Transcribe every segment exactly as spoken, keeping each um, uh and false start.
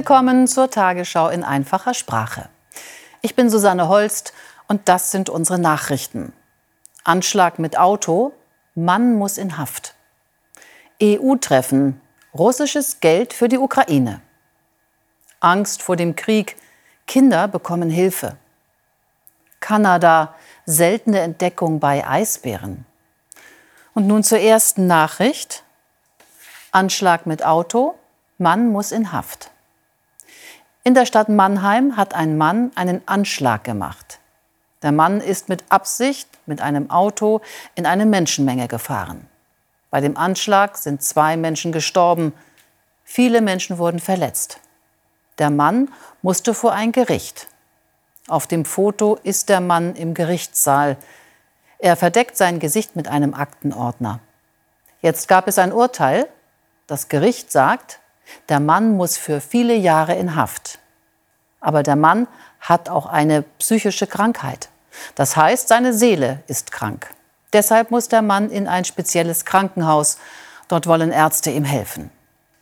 Willkommen zur Tagesschau in einfacher Sprache. Ich bin Susanne Holst und das sind unsere Nachrichten. Anschlag mit Auto, Mann muss in Haft. E U-Treffen, russisches Geld für die Ukraine. Angst vor dem Krieg, Kinder bekommen Hilfe. Kanada, seltene Entdeckung bei Eisbären. Und nun zur ersten Nachricht. Anschlag mit Auto, Mann muss in Haft. In der Stadt Mannheim hat ein Mann einen Anschlag gemacht. Der Mann ist mit Absicht mit einem Auto in eine Menschenmenge gefahren. Bei dem Anschlag sind zwei Menschen gestorben. Viele Menschen wurden verletzt. Der Mann musste vor ein Gericht. Auf dem Foto ist der Mann im Gerichtssaal. Er verdeckt sein Gesicht mit einem Aktenordner. Jetzt gab es ein Urteil. Das Gericht sagt, der Mann muss für viele Jahre in Haft. Aber der Mann hat auch eine psychische Krankheit. Das heißt, seine Seele ist krank. Deshalb muss der Mann in ein spezielles Krankenhaus. Dort wollen Ärzte ihm helfen.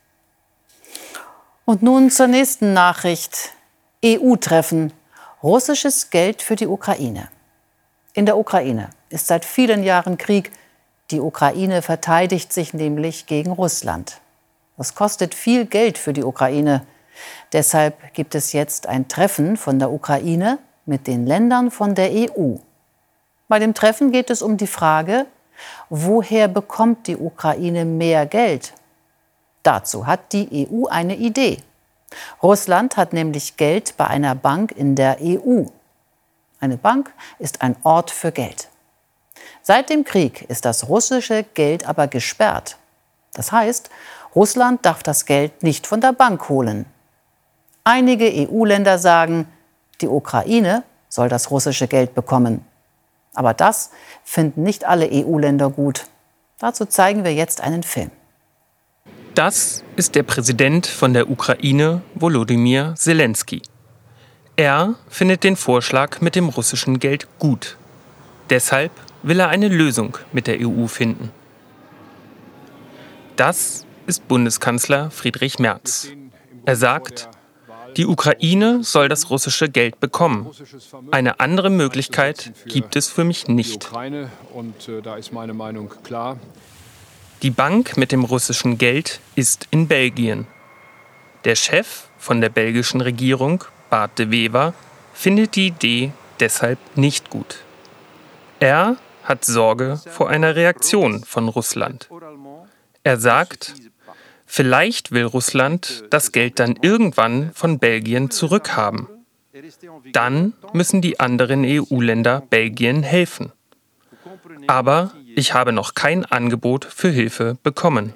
Und nun zur nächsten Nachricht. E U-Treffen. Russisches Geld für die Ukraine. In der Ukraine ist seit vielen Jahren Krieg. Die Ukraine verteidigt sich nämlich gegen Russland. Das kostet viel Geld für die Ukraine. Deshalb gibt es jetzt ein Treffen von der Ukraine mit den Ländern von der E U. Bei dem Treffen geht es um die Frage, woher bekommt die Ukraine mehr Geld? Dazu hat die E U eine Idee. Russland hat nämlich Geld bei einer Bank in der E U. Eine Bank ist ein Ort für Geld. Seit dem Krieg ist das russische Geld aber gesperrt. Das heißt, Russland darf das Geld nicht von der Bank holen. Einige E U-Länder sagen, die Ukraine soll das russische Geld bekommen. Aber das finden nicht alle E U-Länder gut. Dazu zeigen wir jetzt einen Film. Das ist der Präsident von der Ukraine, Volodymyr Zelensky. Er findet den Vorschlag mit dem russischen Geld gut. Deshalb will er eine Lösung mit der E U finden. Das ist Bundeskanzler Friedrich Merz. Er sagt, die Ukraine soll das russische Geld bekommen. Eine andere Möglichkeit gibt es für mich nicht. Die Bank mit dem russischen Geld ist in Belgien. Der Chef von der belgischen Regierung, Bart de Wever, findet die Idee deshalb nicht gut. Er hat Sorge vor einer Reaktion von Russland. Er sagt, vielleicht will Russland das Geld dann irgendwann von Belgien zurückhaben. Dann müssen die anderen E U-Länder Belgien helfen. Aber ich habe noch kein Angebot für Hilfe bekommen.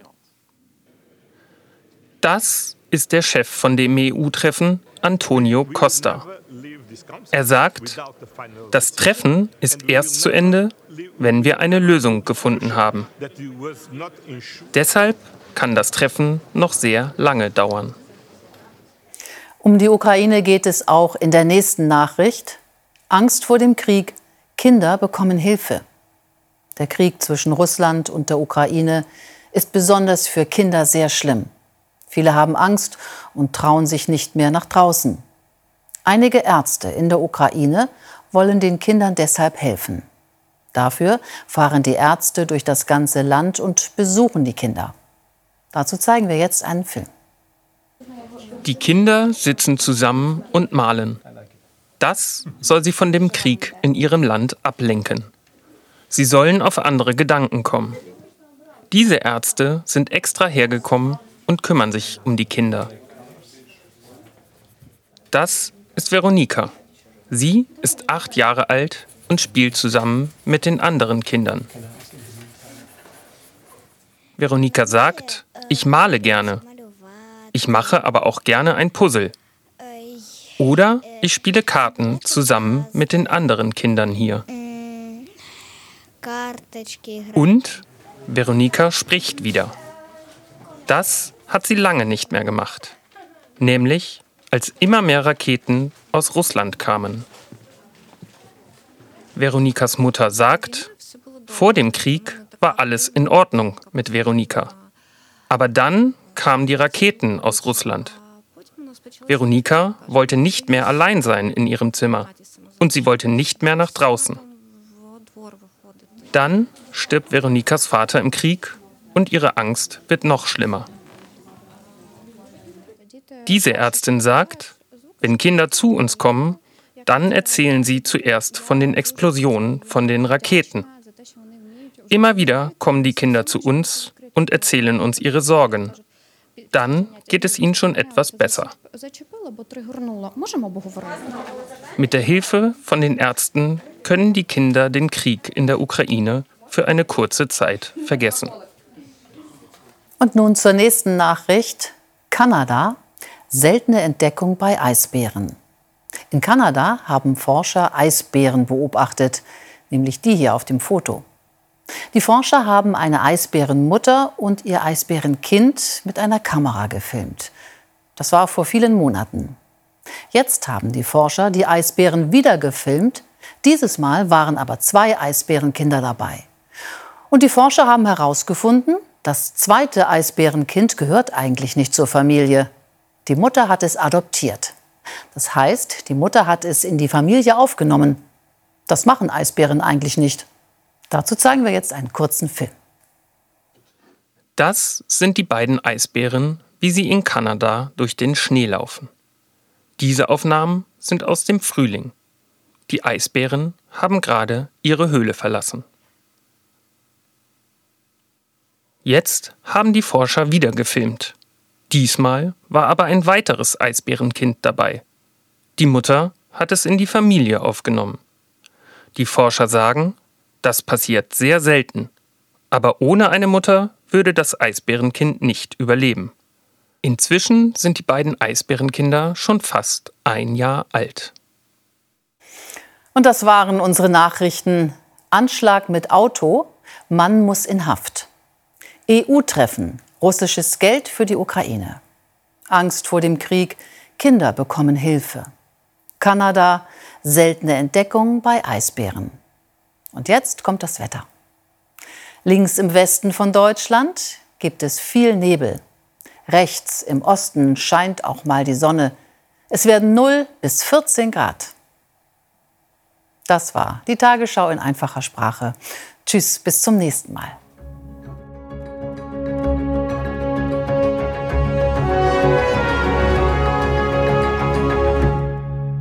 Das ist der Chef von dem E U-Treffen, Antonio Costa. Er sagt, das Treffen ist erst zu Ende, wenn wir eine Lösung gefunden haben. Deshalb kann das Treffen noch sehr lange dauern. Um die Ukraine geht es auch in der nächsten Nachricht. Angst vor dem Krieg, Kinder bekommen Hilfe. Der Krieg zwischen Russland und der Ukraine ist besonders für Kinder sehr schlimm. Viele haben Angst und trauen sich nicht mehr nach draußen. Einige Ärzte in der Ukraine wollen den Kindern deshalb helfen. Dafür fahren die Ärzte durch das ganze Land und besuchen die Kinder. Dazu zeigen wir jetzt einen Film. Die Kinder sitzen zusammen und malen. Das soll sie von dem Krieg in ihrem Land ablenken. Sie sollen auf andere Gedanken kommen. Diese Ärzte sind extra hergekommen und kümmern sich um die Kinder. Das ist Veronika. Sie ist acht Jahre alt und spielt zusammen mit den anderen Kindern. Veronika sagt, ich male gerne. Ich mache aber auch gerne ein Puzzle. Oder ich spiele Karten zusammen mit den anderen Kindern hier. Und Veronika spricht wieder. Das hat sie lange nicht mehr gemacht. Nämlich, als immer mehr Raketen aus Russland kamen. Veronikas Mutter sagt, vor dem Krieg war alles in Ordnung mit Veronika. Aber dann kamen die Raketen aus Russland. Veronika wollte nicht mehr allein sein in ihrem Zimmer und sie wollte nicht mehr nach draußen. Dann stirbt Veronikas Vater im Krieg und ihre Angst wird noch schlimmer. Diese Ärztin sagt, wenn Kinder zu uns kommen, dann erzählen sie zuerst von den Explosionen, von den Raketen. Immer wieder kommen die Kinder zu uns und erzählen uns ihre Sorgen. Dann geht es ihnen schon etwas besser. Mit der Hilfe von den Ärzten können die Kinder den Krieg in der Ukraine für eine kurze Zeit vergessen. Und nun zur nächsten Nachricht. Kanada. Seltene Entdeckung bei Eisbären. In Kanada haben Forscher Eisbären beobachtet, nämlich die hier auf dem Foto. Die Forscher haben eine Eisbärenmutter und ihr Eisbärenkind mit einer Kamera gefilmt. Das war vor vielen Monaten. Jetzt haben die Forscher die Eisbären wieder gefilmt. Dieses Mal waren aber zwei Eisbärenkinder dabei. Und die Forscher haben herausgefunden, das zweite Eisbärenkind gehört eigentlich nicht zur Familie. Die Mutter hat es adoptiert. Das heißt, die Mutter hat es in die Familie aufgenommen. Das machen Eisbären eigentlich nicht. Dazu zeigen wir jetzt einen kurzen Film. Das sind die beiden Eisbären, wie sie in Kanada durch den Schnee laufen. Diese Aufnahmen sind aus dem Frühling. Die Eisbären haben gerade ihre Höhle verlassen. Jetzt haben die Forscher wieder gefilmt. Diesmal war aber ein weiteres Eisbärenkind dabei. Die Mutter hat es in die Familie aufgenommen. Die Forscher sagen, das passiert sehr selten. Aber ohne eine Mutter würde das Eisbärenkind nicht überleben. Inzwischen sind die beiden Eisbärenkinder schon fast ein Jahr alt. Und das waren unsere Nachrichten. Anschlag mit Auto, Mann muss in Haft. E U-Treffen, russisches Geld für die Ukraine. Angst vor dem Krieg, Kinder bekommen Hilfe. Kanada, seltene Entdeckung bei Eisbären. Und jetzt kommt das Wetter. Links im Westen von Deutschland gibt es viel Nebel. Rechts im Osten scheint auch mal die Sonne. Es werden null bis vierzehn Grad. Das war die Tagesschau in einfacher Sprache. Tschüss, bis zum nächsten Mal.